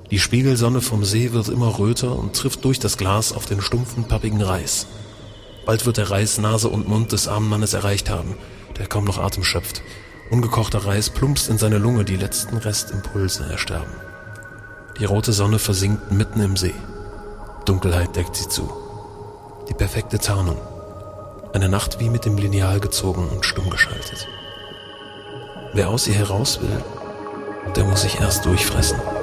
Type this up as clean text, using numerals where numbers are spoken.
Die Spiegelsonne vom See wird immer röter und trifft durch das Glas auf den stumpfen, pappigen Reis. Bald wird der Reis Nase und Mund des armen Mannes erreicht haben, der kaum noch Atem schöpft. Ungekochter Reis plumpst in seine Lunge, die letzten Restimpulse ersterben. Die rote Sonne versinkt mitten im See. Dunkelheit deckt sie zu. Die perfekte Tarnung. Eine Nacht wie mit dem Lineal gezogen und stumm geschaltet. Wer aus ihr heraus will, der muss sich erst durchfressen.